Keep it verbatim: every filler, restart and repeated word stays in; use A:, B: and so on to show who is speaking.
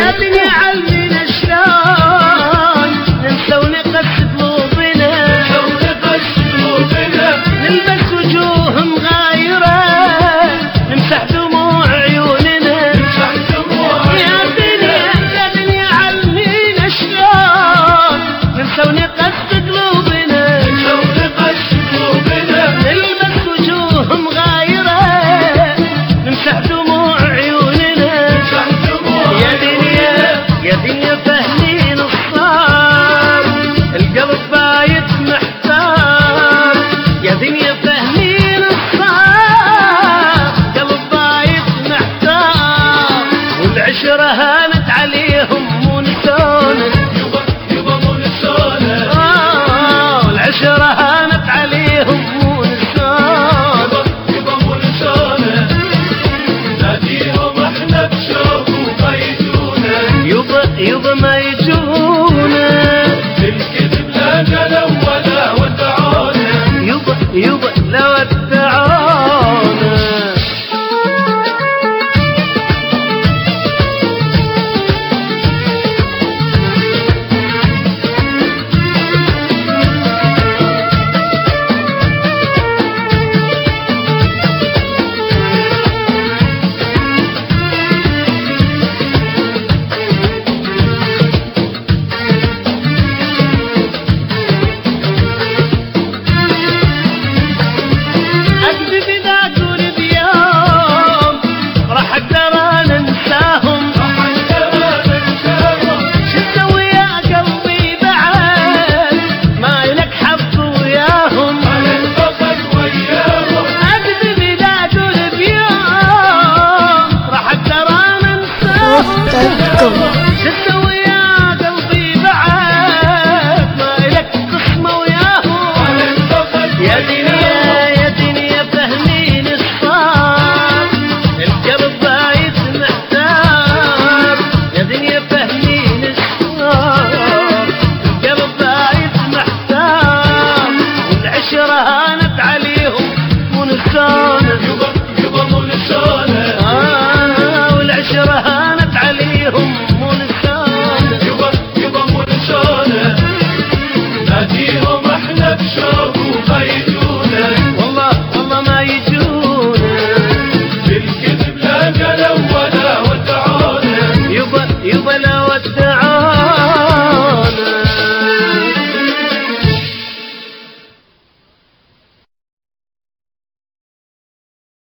A: يا دنيا علمينا شلون ننسى ونقسي قلوبنا، نلبس وجوه مغايرة نمسح دموع عيوننا. يا دنيا يا دنيا علمينا شلون ننسى ونقسي قلوبنا، نلبس وجوه مغايرة نمسح دموع عيوننا. يا دنيا يا دنيا فهمين الصار القلب بايت محتار. يا دنيا فهمين الصار قلب بايت محتار، والعشرة هانت عليهم مو نسونا.
B: يبا يبا مو نسونا،
A: آه والعشرة هانت عليهم مو نسونا.
B: يبا مو نسونا، ناديهم احنا بشوق وقيدونا.
A: يبا يبا ما يجونا،
B: بالكذب لا قالوا ولا ودعونا.
A: يبا يبا لا ودعونا. أكذب إذا أقول بيوم راح أقدر أنا أنساهم. شو تسوي يا قلبي بعد ما إلك حظ وياهم. أكذب إذا أقول بيوم راح أقدر أنا أنساهم. شو تسوي